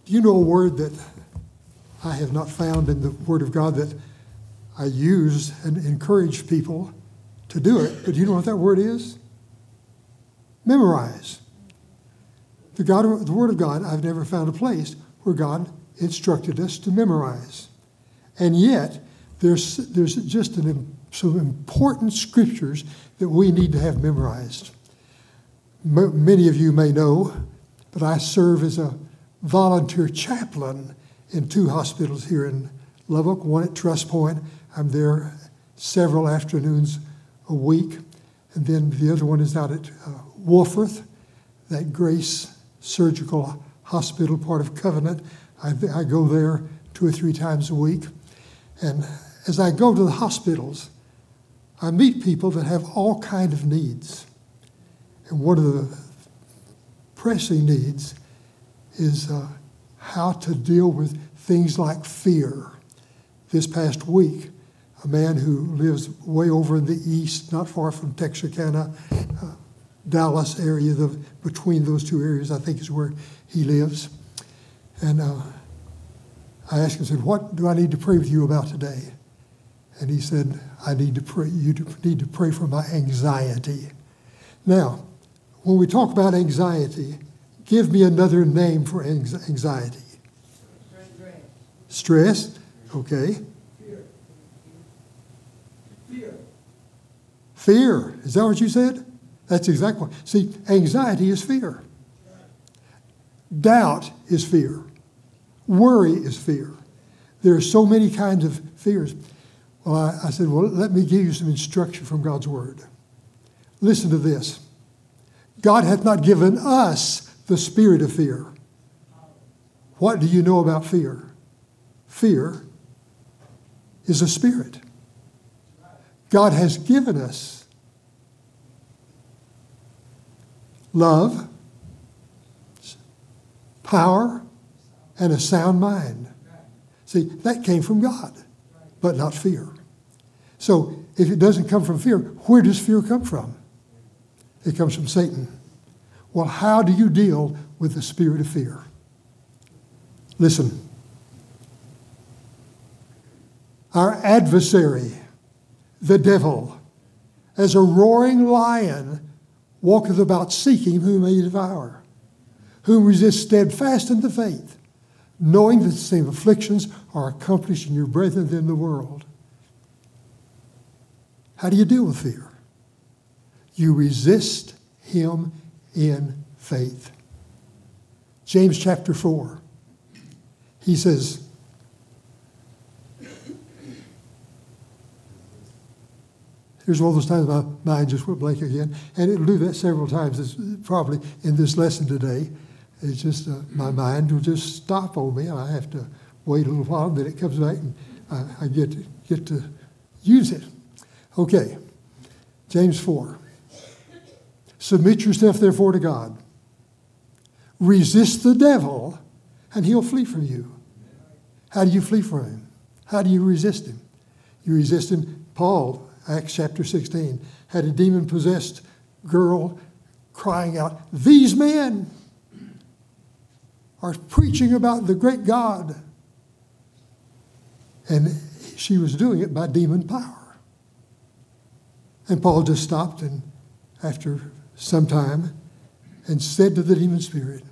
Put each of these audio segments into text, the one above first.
Do you know a word that I have not found in the Word of God that I use and encourage people to do it? But do you know what that word is? Memorize. The Word of God, I've never found a place where God instructed us to memorize. And yet, there's just some important scriptures that we need to have memorized. Many of you may know, but I serve as a volunteer chaplain in 2 hospitals here in Lubbock, one at Trust Point. I'm there several afternoons a week. And then the other one is out at Wolforth, that Grace Surgical Hospital, part of Covenant. I go there 2 or 3 times a week. And as I go to the hospitals, I meet people that have all kinds of needs. And one of the pressing needs is how to deal with things like fear. This past week, a man who lives way over in the east, not far from Texarkana, Dallas area, between those 2 areas, I think is where he lives. And I asked him, I said, what do I need to pray with you about today? And he said, I need to pray. You need to pray for my anxiety. Now, when we talk about anxiety, give me another name for anxiety. Stress? Okay. Fear. Is that what you said? That's exactly what. See, anxiety is fear. Doubt is fear. Worry is fear. There are so many kinds of fears. Well, I said, well, let me give you some instruction from God's Word. Listen to this. God hath not given us the spirit of fear. What do you know about fear? Fear is a spirit. God has given us love, power, and a sound mind. See, that came from God, but not fear. So if it doesn't come from fear, where does fear come from? It comes from Satan. Well, how do you deal with the spirit of fear? Listen. Our adversary, the devil, as a roaring lion, walketh about seeking whom he may devour, whom resist steadfast in the faith, knowing that the same afflictions are accomplished in your brethren in the world. How do you deal with fear? You resist him in faith. James chapter 4. He says, here's one of those times my mind just went blank again. And it'll do that several times. It's probably in this lesson today. It's just my mind will just stop on me. And I have to wait a little while, and then it comes back, and I get to use it. Okay, James 4. Submit yourself, therefore, to God. Resist the devil, and he'll flee from you. How do you flee from him? How do you resist him? You resist him. Paul, Acts chapter 16, had a demon-possessed girl crying out, "These men are preaching about the great God." And she was doing it by demon power. And Paul just stopped and after some time and said to the demon spirit,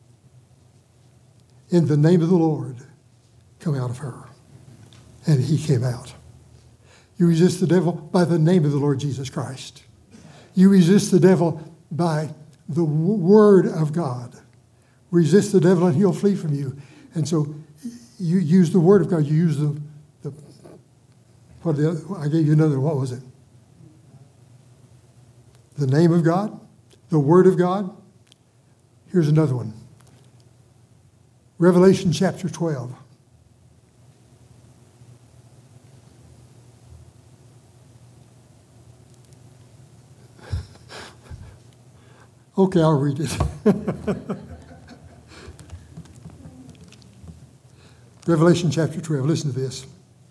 "In the name of the Lord, come out of her." And he came out. You resist the devil by the name of the Lord Jesus Christ. You resist the devil by the word of God. Resist the devil and he'll flee from you. And so you use the word of God. You use I gave you another, what was it? The name of God, the word of God. Here's another one. Revelation chapter 12. Okay, I'll read it. Revelation chapter 12. Listen to this.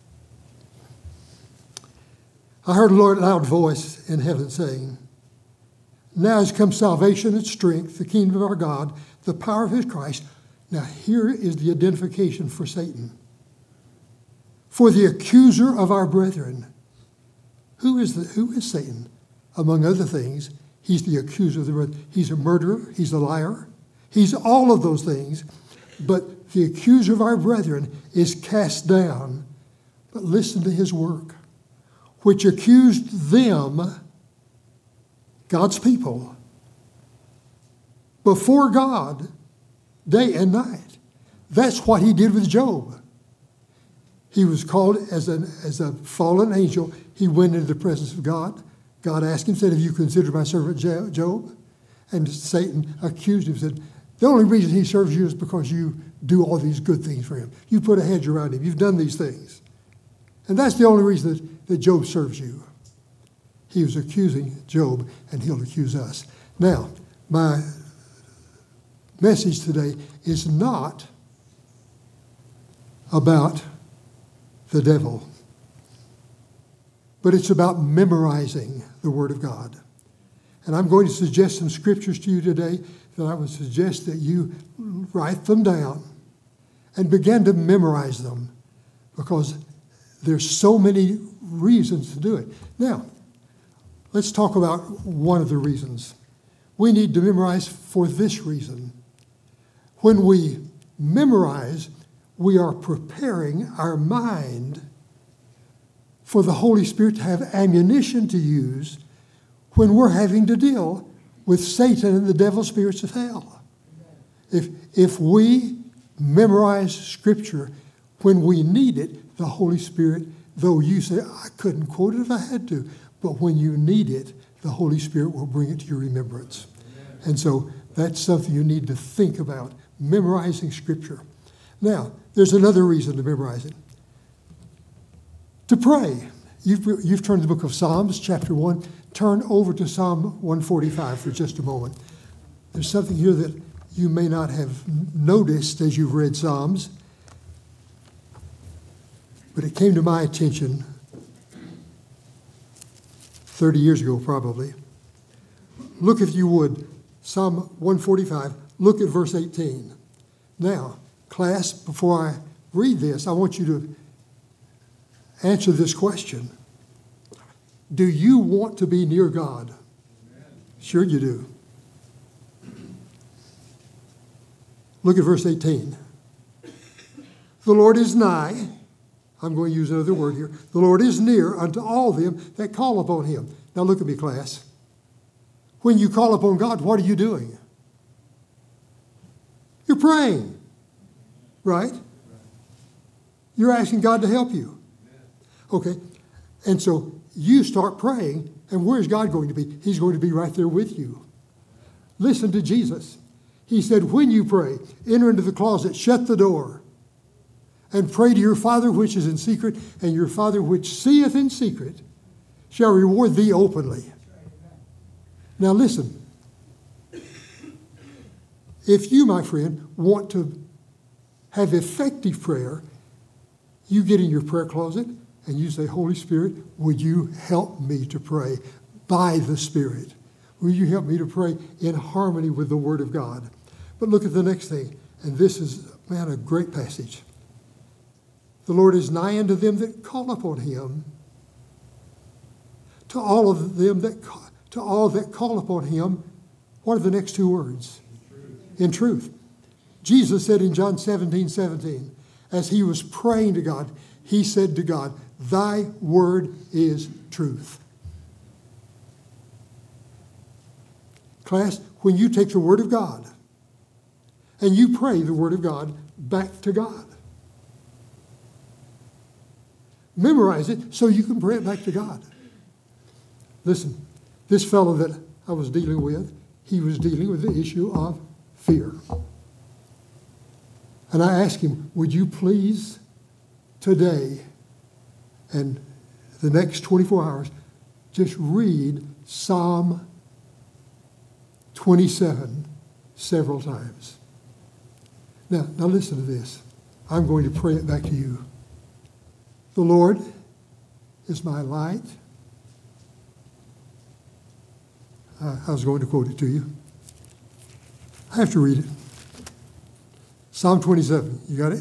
I heard a loud voice in heaven saying, "Now has come salvation and strength, the kingdom of our God, the power of his Christ. Now, here is the identification for Satan. For the accuser of our brethren. Who is Satan? Among other things, he's the accuser of the brethren. He's a murderer. He's a liar. He's all of those things. But the accuser of our brethren is cast down. But listen to his work. Which accused them, God's people, before God, day and night. That's what he did with Job. He was called as a fallen angel. He went into the presence of God. God asked him, said, have you considered my servant Job? And Satan accused him, said, the only reason he serves you is because you do all these good things for him. You put a hedge around him. You've done these things. And that's the only reason that Job serves you. He was accusing Job, and he'll accuse us. Now, my message today is not about the devil, but it's about memorizing the Word of God. And I'm going to suggest some scriptures to you today that I would suggest that you write them down and begin to memorize them, because there's so many reasons to do it. Now, let's talk about one of the reasons. We need to memorize for this reason. When we memorize, we are preparing our mind for the Holy Spirit to have ammunition to use when we're having to deal with Satan and the devil's spirits of hell. If we memorize Scripture when we need it, the Holy Spirit, though you say, I couldn't quote it if I had to, but when you need it, the Holy Spirit will bring it to your remembrance. And so that's something you need to think about, memorizing Scripture. Now, there's another reason to memorize it. To pray. You've turned to the book of Psalms, chapter 1. Turn over to Psalm 145 for just a moment. There's something here that you may not have noticed as you've read Psalms, but it came to my attention 30 years ago probably. Look, if you would, Psalm 145, look at verse 18. Now, class, before I read this, I want you to answer this question. Do you want to be near God? Amen. Sure you do. Look at verse 18. The Lord is nigh. I'm going to use another word here. The Lord is near unto all them that call upon him. Now look at me, class. When you call upon God, what are you doing? You're praying, right? You're asking God to help you. Okay, and so you start praying, and where's God going to be? He's going to be right there with you. Listen to Jesus. He said, when you pray, enter into the closet, shut the door, and pray to your Father which is in secret, and your Father which seeth in secret shall reward thee openly. Now listen. If you, my friend, want to have effective prayer, you get in your prayer closet and you say, Holy Spirit, would you help me to pray by the Spirit? Will you help me to pray in harmony with the Word of God? But look at the next thing, and this is, man, a great passage. The Lord is nigh unto them that call upon him, to all that call upon him. What are the next two words? In truth. Jesus said in John 17:17, as he was praying to God, he said to God, thy word is truth. Class, when you take the Word of God and you pray the Word of God back to God, memorize it so you can pray it back to God. Listen, this fellow that I was dealing with, he was dealing with the issue of fear. And I asked him, would you please today and the next 24 hours just read Psalm 27 several times. Now listen to this. I'm going to pray it back to you. The Lord is my light. I was going to quote it to you. I have to read it. Psalm 27, you got it?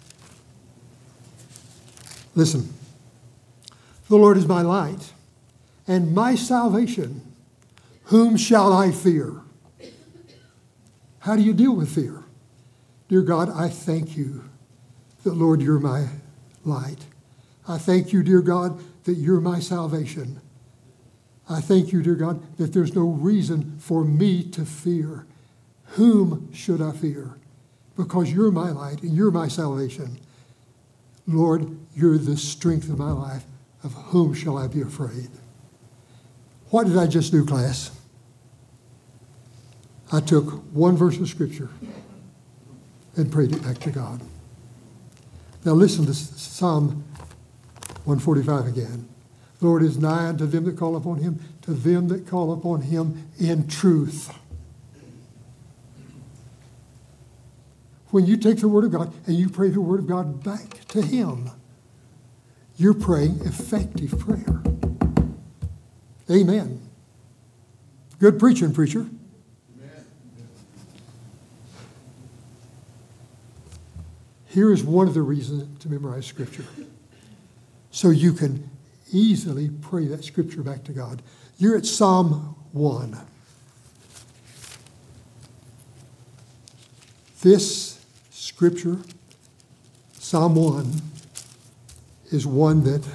Listen. The Lord is my light and my salvation. Whom shall I fear? How do you deal with fear? Dear God, I thank you that, Lord, you're my light. I thank you, dear God, that you're my salvation. I thank you, dear God, that there's no reason for me to fear. Whom should I fear? Because you're my light and you're my salvation. Lord, you're the strength of my life. Of whom shall I be afraid? What did I just do, class? I took one verse of Scripture and prayed it back to God. Now listen to Psalm 145 again. The Lord is nigh unto them that call upon him, to them that call upon him in truth. When you take the Word of God and you pray the Word of God back to him, you're praying effective prayer. Amen. Good preaching, preacher. Amen. Here is one of the reasons to memorize Scripture. So you can easily pray that Scripture back to God. You're at Psalm 1. This Scripture, Psalm 1, is one that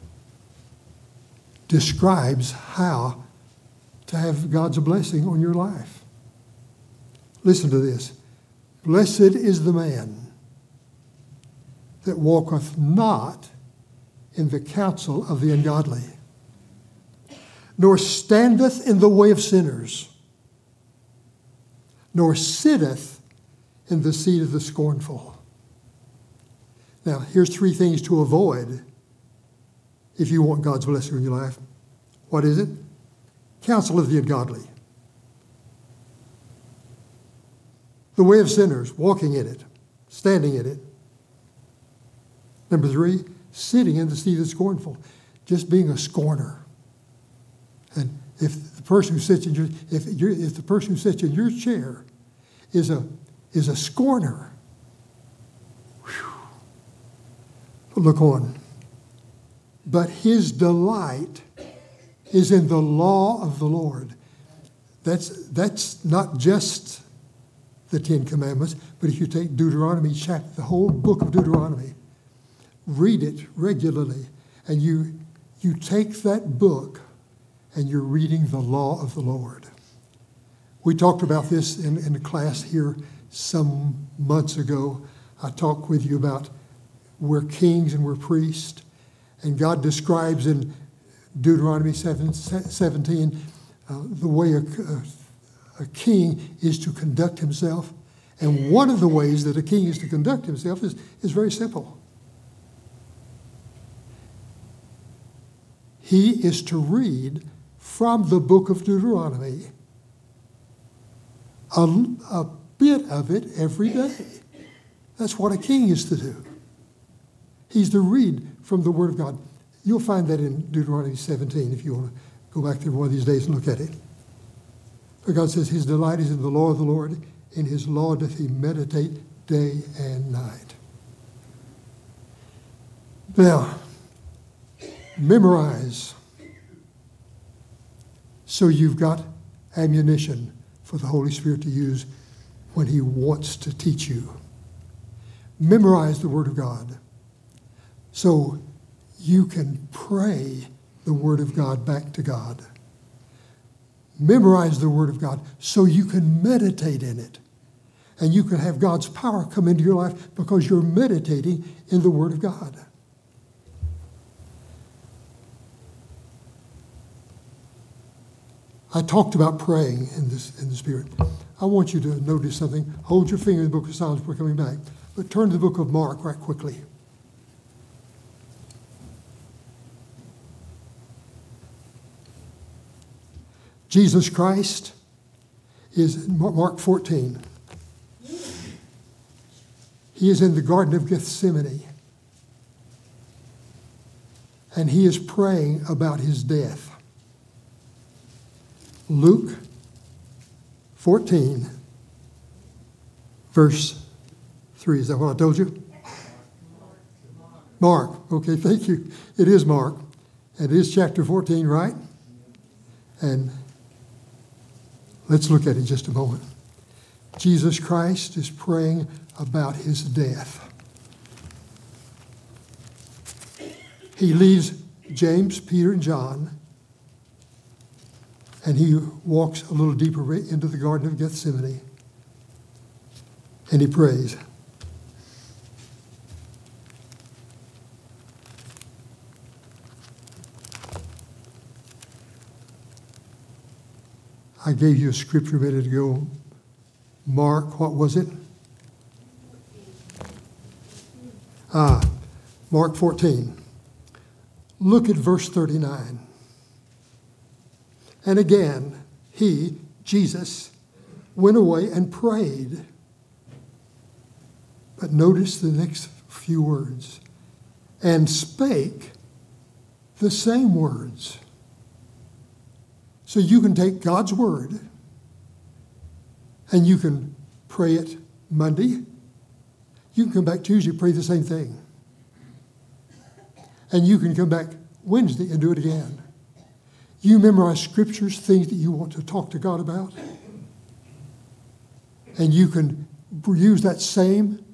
describes how to have God's blessing on your life. Listen to this. Blessed is the man that walketh not in the counsel of the ungodly, nor standeth in the way of sinners, nor sitteth in the seat of the scornful. Now, here's three things to avoid if you want God's blessing in your life. What is it? Counsel of the ungodly. The way of sinners, walking in it, standing in it. Number 3, sitting in the seat of the scornful, just being a scorner. And if the person who sits in if the person who sits in your chair is a scorner, look on. But his delight is in the law of the Lord. That's not just the Ten Commandments, but if you take Deuteronomy, the whole book of Deuteronomy, read it regularly, and you take that book and you're reading the law of the Lord. We talked about this in a class here some months ago. I talked with you about we're kings and we're priests. And God describes in Deuteronomy 17 the way a king is to conduct himself. And one of the ways that a king is to conduct himself is very simple. He is to read from the book of Deuteronomy a bit of it every day. That's what a king is to do. He's to read from the Word of God. You'll find that in Deuteronomy 17 if you want to go back there one of these days and look at it. But God says his delight is in the law of the Lord. In his law doth he meditate day and night. Now, memorize so you've got ammunition for the Holy Spirit to use when he wants to teach you. Memorize the Word of God so you can pray the Word of God back to God. Memorize the Word of God so you can meditate in it. And you can have God's power come into your life because you're meditating in the Word of God. I talked about praying in the Spirit. I want you to notice something. Hold your finger in the book of Psalms. We're coming back. But turn to the book of Mark right quickly. Jesus Christ is in Mark 14. He is in the Garden of Gethsemane. And he is praying about his death. Luke 14, verse 3. Is that what I told you? Mark. Okay, thank you. It is Mark. And it is chapter 14, right? And let's look at it just a moment. Jesus Christ is praying about his death. He leaves James, Peter, and John, and he walks a little deeper into the Garden of Gethsemane, and he prays. I gave you a scripture a minute ago. Mark, what was it? Mark 14. Look at verse 39. And again, he, Jesus, went away and prayed. But notice the next few words. And spake the same words. So you can take God's word and you can pray it Monday. You can come back Tuesday, pray the same thing. And you can come back Wednesday and do it again. You memorize scriptures, things that you want to talk to God about. And you can use that same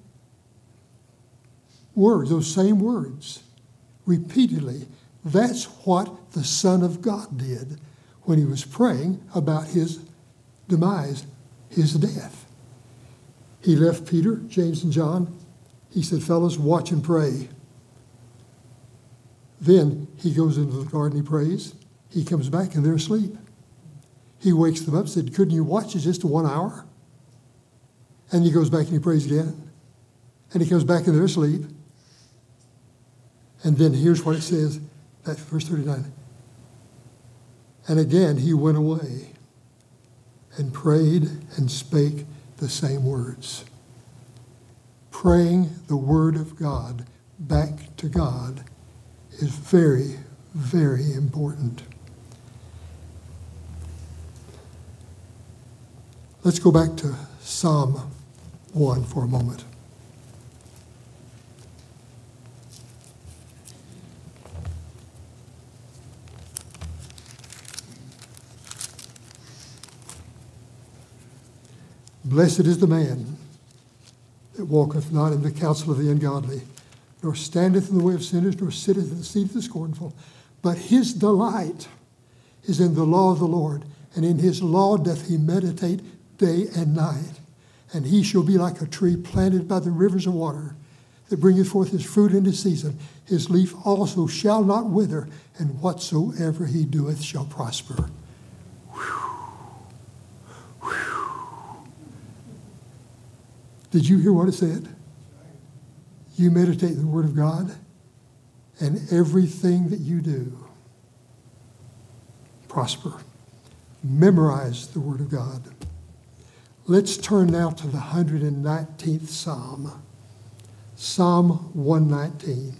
words, those same words, repeatedly. That's what the Son of God did when he was praying about his demise, his death. He left Peter, James, and John. He said, fellas, watch and pray. Then he goes into the garden, he prays. He comes back and they're asleep. He wakes them up and said, couldn't you watch it just 1 hour? And he goes back and he prays again. And he comes back and they're asleep. And then here's what it says, that verse 39. And again he went away and prayed and spake the same words. Praying the word of God back to God is very, very important. Let's go back to Psalm 1 for a moment. Blessed is the man that walketh not in the counsel of the ungodly, nor standeth in the way of sinners, nor sitteth in the seat of the scornful. But his delight is in the law of the Lord, and in his law doth he meditate day and night. And he shall be like a tree planted by the rivers of water, that bringeth forth his fruit in his season. His leaf also shall not wither, and whatsoever he doeth shall prosper. Did you hear what it said? You meditate the word of God, and everything that you do prosper. Memorize the word of God. Let's turn now to the 119th Psalm. Psalm 119.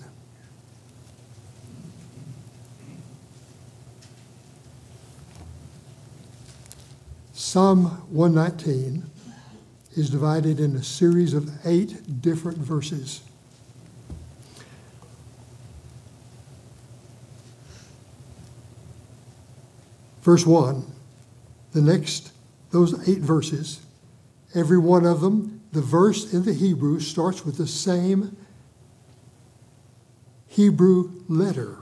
Psalm 119 is divided in a series of 8 different verses. Verse 1, those 8 verses, every one of them, the verse in the Hebrew starts with the same Hebrew letter.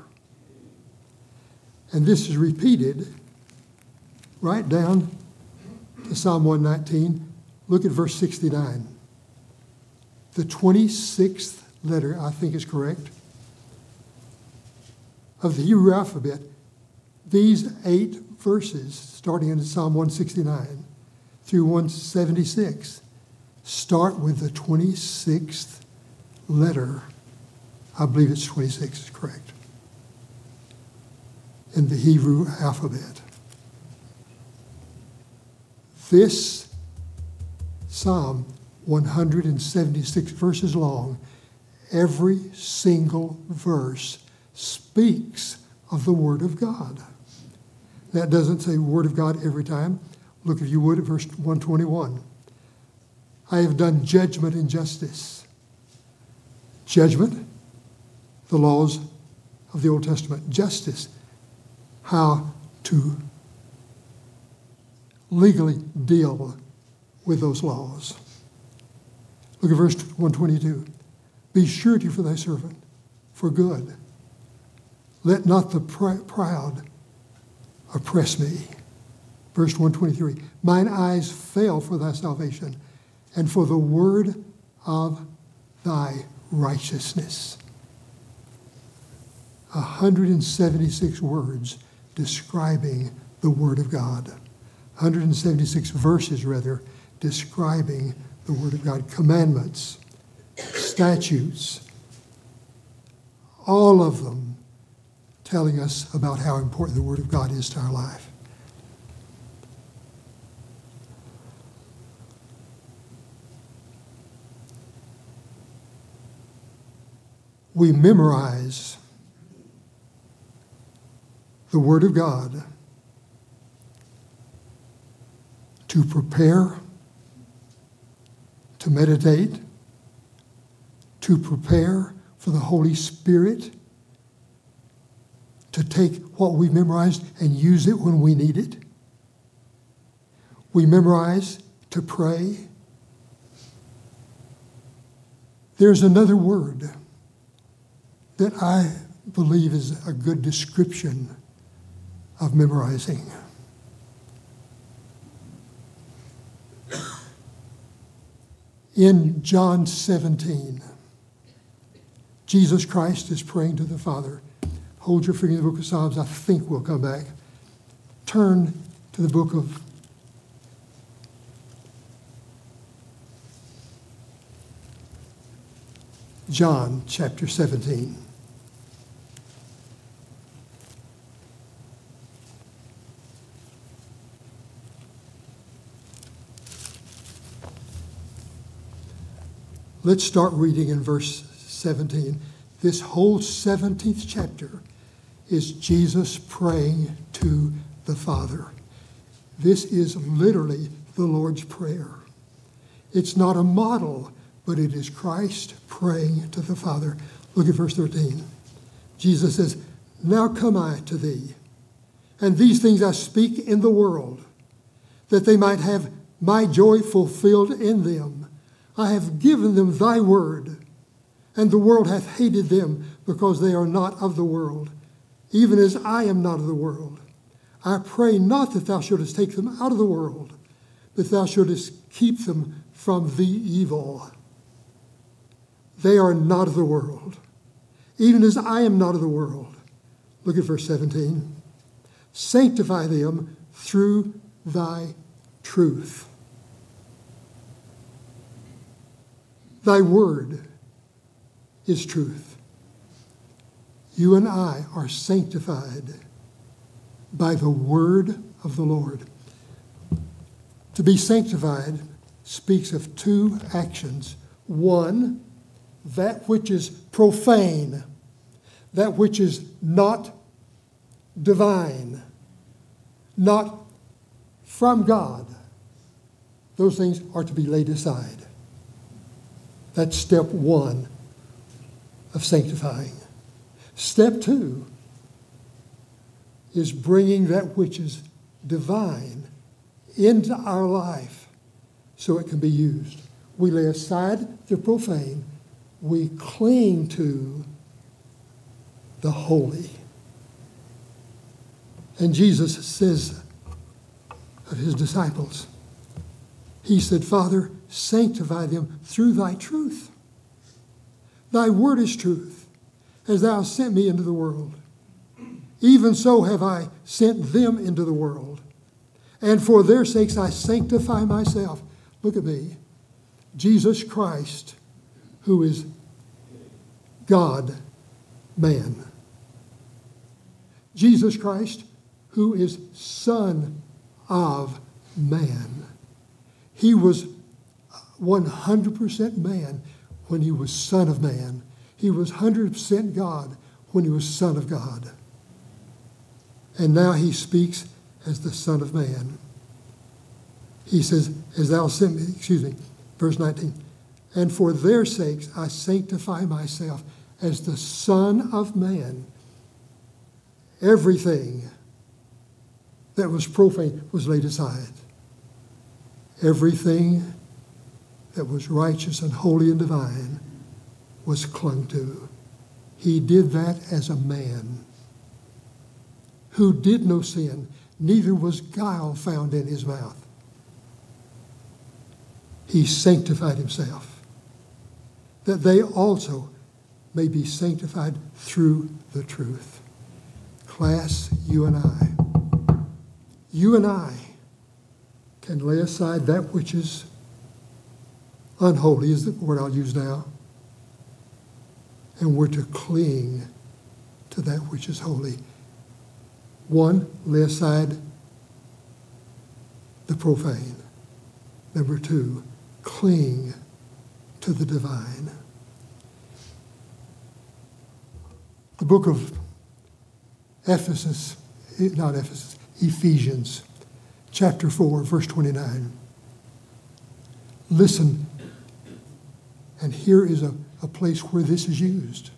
And this is repeated right down to Psalm 119. Look at verse 69. The 26th letter, I think is correct, of the Hebrew alphabet. These 8 verses, starting in Psalm 169 through 176, start with the 26th letter. I believe it's 26 is correct, in the Hebrew alphabet. This Psalm, 176 verses long, every single verse speaks of the Word of God. That doesn't say Word of God every time. Look, if you would, at verse 121. I have done judgment and justice. Judgment, the laws of the Old Testament. Justice, how to legally deal with those laws. Look at verse 122. Be surety for thy servant, for good. Let not the proud oppress me. Verse 123. Mine eyes fail for thy salvation, and for the word of thy righteousness. 176 words describing the Word of God. 176 verses, rather, describing the Word of God. Commandments, statutes, all of them telling us about how important the Word of God is to our life. We memorize the Word of God to prepare, to meditate, to prepare for the Holy Spirit, to take what we've memorized and use it when we need it. We memorize to pray. There's another word that I believe is a good description of memorizing. In John 17, Jesus Christ is praying to the Father. Hold your finger in the book of Psalms. I think we'll come back. Turn to the book of John, chapter 17. Let's start reading in verse 17. This whole 17th chapter is Jesus praying to the Father. This is literally the Lord's Prayer. It's not a model, but it is Christ praying to the Father. Look at verse 13. Jesus says, Now come I to thee, and these things I speak in the world, that they might have my joy fulfilled in them. I have given them thy word, and the world hath hated them, because they are not of the world, even as I am not of the world. I pray not that thou shouldest take them out of the world, but thou shouldest keep them from the evil. They are not of the world, even as I am not of the world. Look at verse 17. Sanctify them through thy truth. Thy word is truth. You and I are sanctified by the word of the Lord. To be sanctified speaks of two actions. One, that which is profane, that which is not divine, not from God. Those things are to be laid aside. That's step one of sanctifying. Step two is bringing that which is divine into our life so it can be used. We lay aside the profane. We cling to the holy. And Jesus says of his disciples, he said, Father, sanctify them through thy truth. Thy word is truth, as thou hast sent me into the world. Even so have I sent them into the world. And for their sakes I sanctify myself. Look at me. Jesus Christ, who is God, man. Jesus Christ, who is Son of man. He was 100% man when he was Son of man. He was 100% God when he was Son of God. And now he speaks as the Son of Man. He says, as thou sent me, Verse 19. And for their sakes I sanctify myself as the Son of Man. Everything that was profane was laid aside. Everything that was righteous and holy and divine was clung to. He did that as a man who did no sin, neither was guile found in his mouth. He sanctified himself, that they also may be sanctified through the truth. Class, you and I can lay aside that which is unholy, is the word I'll use now, and we're to cling to that which is holy. One, lay aside the profane. Number two, cling to the divine. The book of Ephesians, chapter 4, verse 29. Listen, and here is a place where this is used.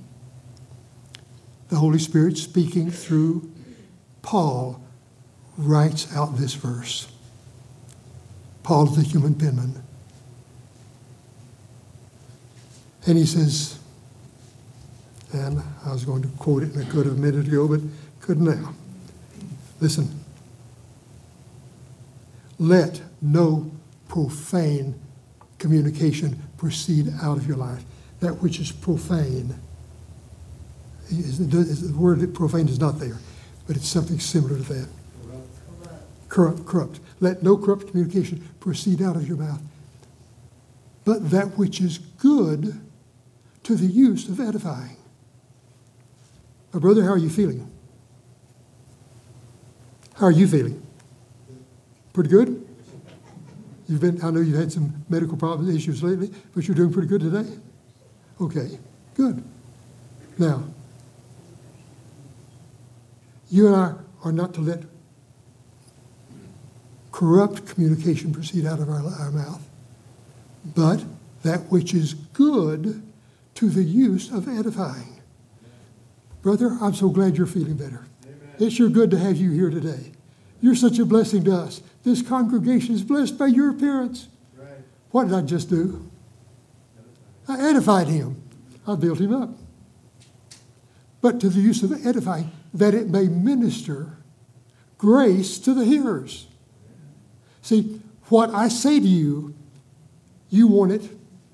The Holy Spirit, speaking through Paul, writes out this verse. Paul is the human penman. And he says, and I was going to quote it, and I could have a minute ago, but couldn't now. Listen. Let no profane communication proceed out of your life. That which is profane. The word profane is not there, but it's something similar to that. Corrupt. Let no corrupt communication proceed out of your mouth, but that which is good to the use of edifying. Now, brother, how are you feeling? How are you feeling? Pretty good? I know you've had some medical problems, issues lately, but you're doing pretty good today? Okay, good. Now, you and I are not to let corrupt communication proceed out of our mouth, but that which is good to the use of edifying. Brother, I'm so glad you're feeling better. Amen. It's sure good to have you here today. You're such a blessing to us. This congregation is blessed by your appearance. Right. What did I just do? I edified him. I built him up. But to the use of edifying, that it may minister grace to the hearers. See, what I say to you, you want it,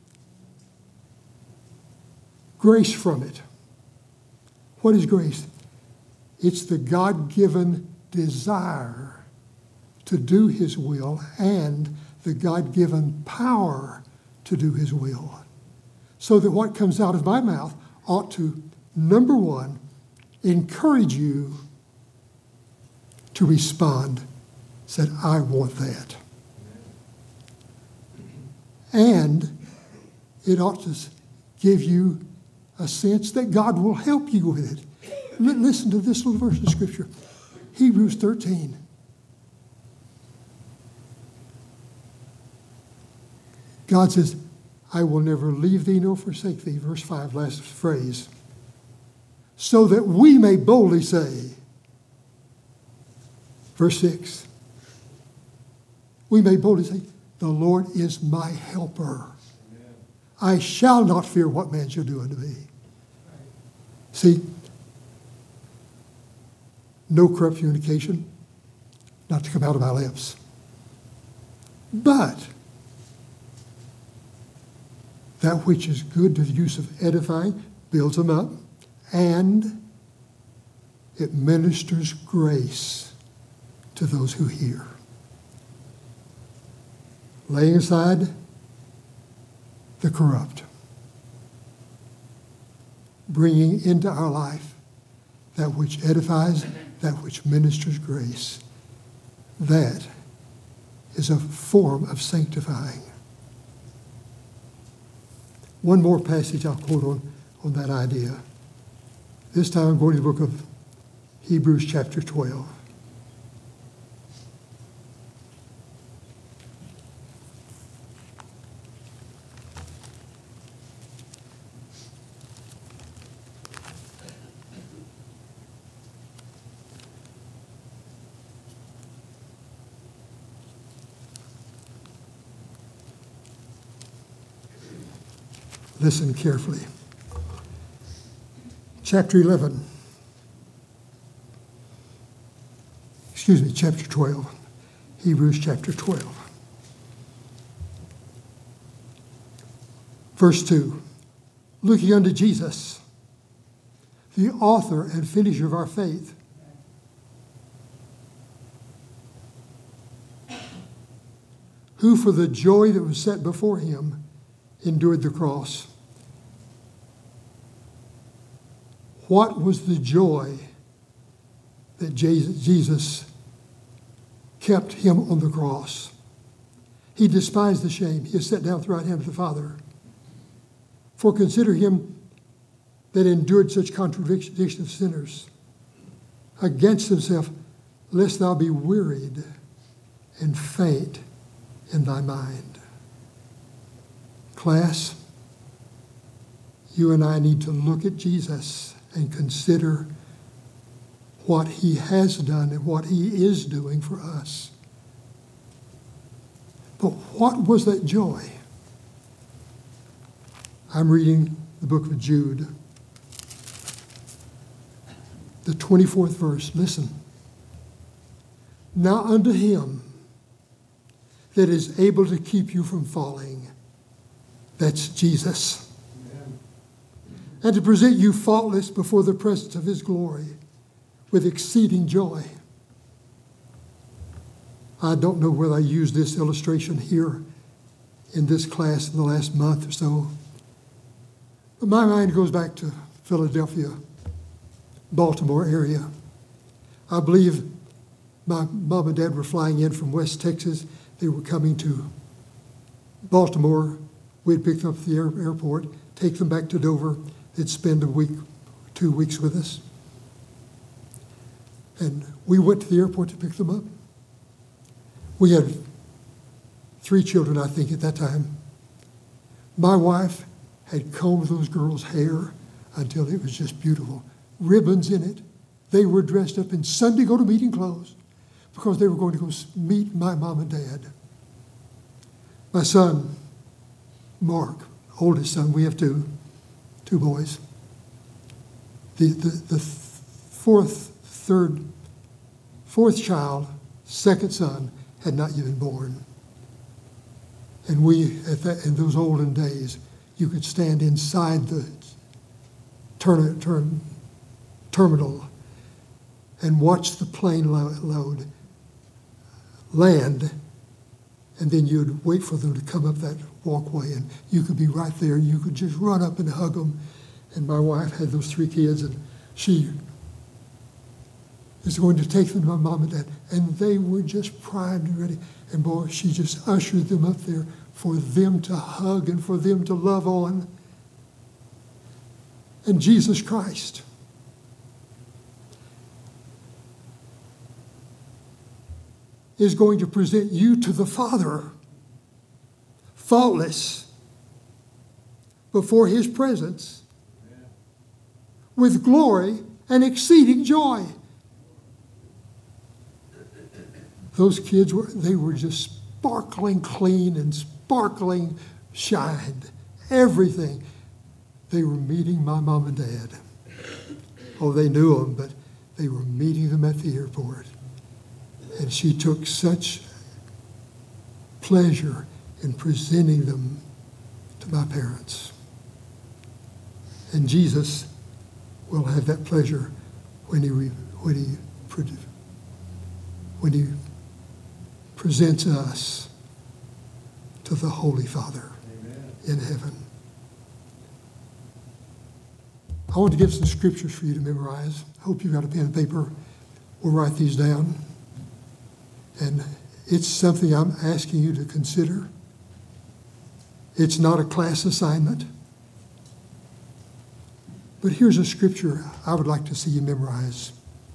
grace from it. What is grace? It's the God-given desire to do his will and the God-given power to do his will. So that what comes out of my mouth ought to, number one, encourage you to respond. Said, I want that. And it ought to give you a sense that God will help you with it. Listen to this little verse of Scripture. Hebrews 13. God says, I will never leave thee nor forsake thee. Verse 5, last phrase. So that we may boldly say, verse 6, we may boldly say, the Lord is my helper. Amen. I shall not fear what man shall do unto me. See, no corrupt communication, not to come out of my lips. But that which is good to the use of edifying builds them up, and it ministers grace to those who hear. Laying aside the corrupt, bringing into our life that which edifies, that which ministers grace. That is a form of sanctifying. One more passage I'll quote on that idea. This time I'm going to the book of Hebrews chapter 12. Listen carefully. Chapter 11. Chapter 12. Hebrews chapter 12. Verse 2. Looking unto Jesus, the author and finisher of our faith, who for the joy that was set before him endured the cross. What was the joy that Jesus kept him on the cross? He despised the shame. He is set down at the right hand of the Father. For consider him that endured such contradiction of sinners against himself, lest thou be wearied and faint in thy mind. Class, you and I need to look at Jesus and consider what he has done and what he is doing for us. But what was that joy? I'm reading the book of Jude, the 24th verse. Listen. Now unto him that is able to keep you from falling, that's Jesus, amen, and to present you faultless before the presence of his glory with exceeding joy. I don't know whether I used this illustration here in this class in the last month or so, but my mind goes back to Philadelphia, Baltimore area. I believe my mom and dad were flying in from West Texas. They were coming to Baltimore. We'd pick them up at the airport, take them back to Dover. They'd spend a week, 2 weeks with us. And we went to the airport to pick them up. We had 3 children, I think, at that time. My wife had combed those girls' hair until it was just beautiful. Ribbons in it. They were dressed up in Sunday go-to-meeting clothes because they were going to go meet my mom and dad. My son, Mark, oldest son, we have two boys. The fourth child, second son, had not yet been born. And we, in those olden days, you could stand inside the terminal and watch the plane land, and then you'd wait for them to come up that walkway, and you could be right there, and you could just run up and hug them. And my wife had those 3 kids, and she is going to take them to my mom and dad, and they were just primed and ready. And boy, she just ushered them up there for them to hug and for them to love on. And Jesus Christ is going to present you to the Father, faultless, before his presence, with glory and exceeding joy. Those kids were just sparkling clean and sparkling shined. Everything. They were meeting my mom and dad. Oh, they knew them, but they were meeting them at the airport. And she took such pleasure in presenting them to my parents. And Jesus will have that pleasure when he presents us to the Holy Father, amen, in heaven. I want to give some scriptures for you to memorize. I hope you've got a pen and paper. We'll write these down. And it's something I'm asking you to consider. It's not a class assignment. But here's a scripture I would like to see you memorize.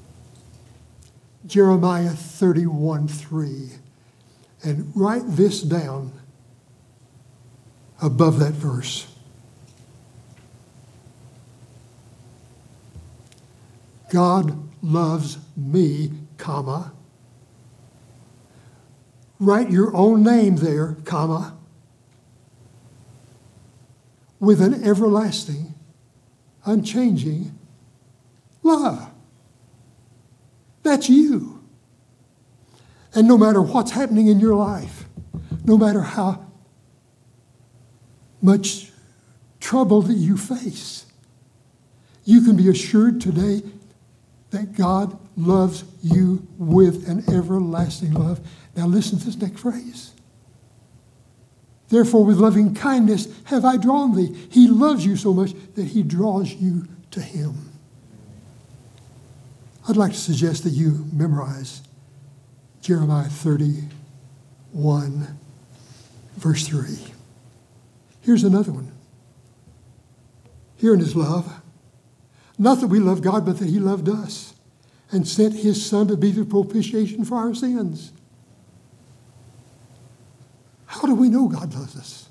Jeremiah 31:3. And write this down above that verse. God loves me, comma. Write your own name there, comma. with an everlasting, unchanging love. That's you. And no matter what's happening in your life, no matter how much trouble that you face, you can be assured today that God loves you with an everlasting love. Now listen to this next phrase. Therefore, with loving kindness have I drawn thee. He loves you so much that he draws you to him. I'd like to suggest that you memorize Jeremiah 31, verse 3. Here's another one. Herein is love. Not that we love God, but that he loved us and sent his Son to be the propitiation for our sins. How do we know God loves us?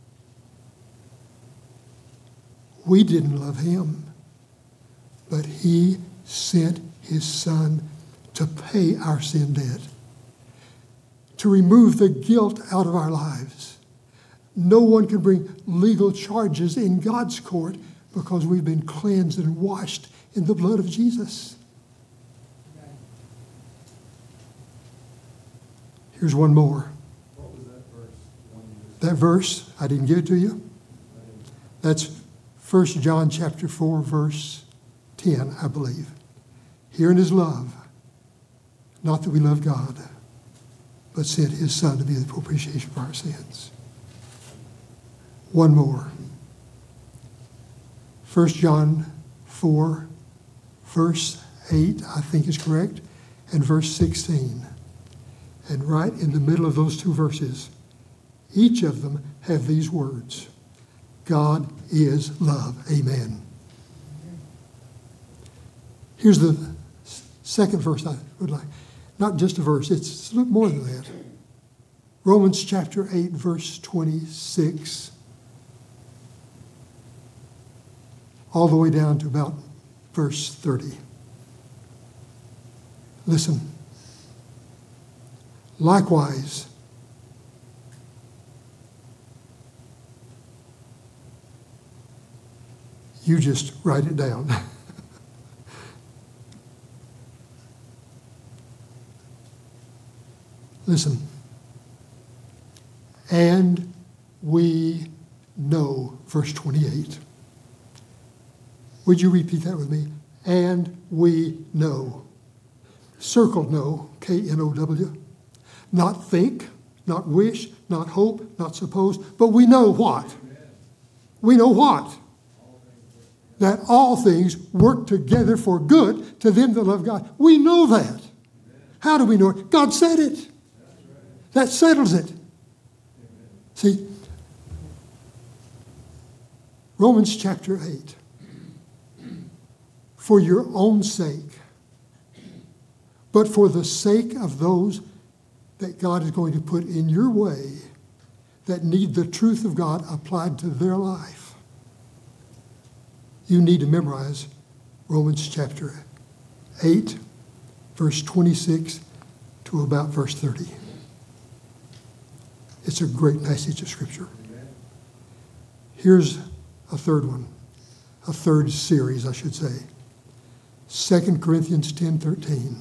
We didn't love him, but he sent his Son to pay our sin debt, to remove the guilt out of our lives. No one can bring legal charges in God's court because we've been cleansed and washed in the blood of Jesus. Here's one more. What was that verse? That verse, I didn't give it to you. That's 1 John chapter 4, verse 10, I believe. Herein is love, not that we love God, but sent his Son to be the propitiation for our sins. One more. 1 John 4, verse 8, I think is correct, and verse 16. And right in the middle of those two verses, each of them have these words: God is love. Amen. Here's the second verse I would like. Not just a verse, it's a little more than that. Romans chapter 8, verse 26. All the way down to about verse 30. Listen. Likewise, you just write it down. Listen. And we know, verse 28. Would you repeat that with me? And we know. Circled know, K-N-O-W. Not think, not wish, not hope, not suppose, but we know what? We know what? That all things work together for good to them that love God. We know that. How do we know it? God said it. That settles it. See, Romans chapter 8. For your own sake, but for the sake of those that God is going to put in your way that need the truth of God applied to their life, you need to memorize Romans chapter 8, verse 26 to about verse 30. It's a great passage of Scripture. Here's a third one, a third series, I should say. 2 Corinthians 10:13.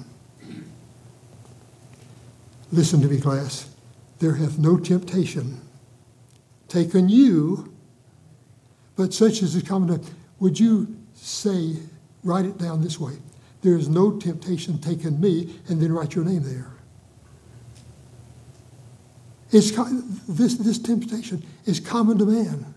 Listen to me, class. There hath no temptation taken you, but such as is common to... Would you say, write it down this way: there is no temptation taken me, and then write your name there. This temptation is common to man.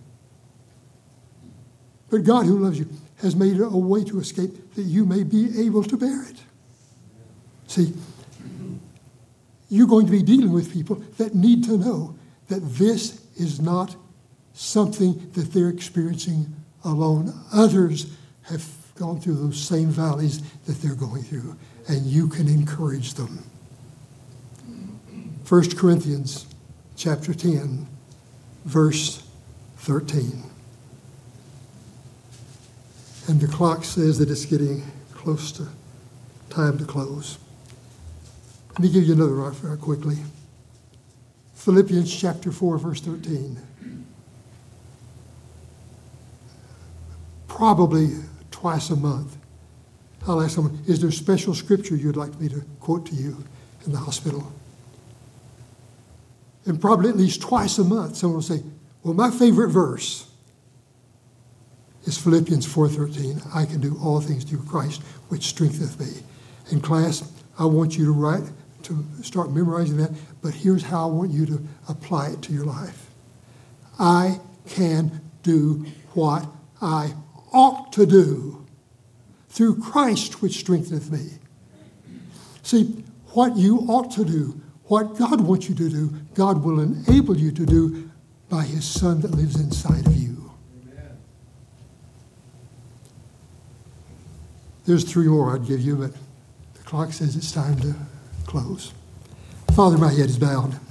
But God, who loves you, has made a way to escape that you may be able to bear it. See, you're going to be dealing with people that need to know that this is not something that they're experiencing alone. Others have gone through those same valleys that they're going through, and you can encourage them. 1 Corinthians chapter 10, verse 13. And the clock says that it's getting close to time to close. Let me give you another right quickly. Philippians chapter 4, verse 13. probably twice a month, I'll ask someone, is there special scripture you'd like me to quote to you in the hospital? And probably at least twice a month, someone will say, well, my favorite verse is Philippians 4:13. I can do all things through Christ, which strengtheneth me. In class, I want you to start memorizing that, but here's how I want you to apply it to your life. I can do what I ought to do through Christ, which strengtheneth me. See, what you ought to do, what God wants you to do, God will enable you to do by his Son that lives inside of you. Amen. There's 3 more I'd give you, but the clock says it's time to close. Father, my head is bowed.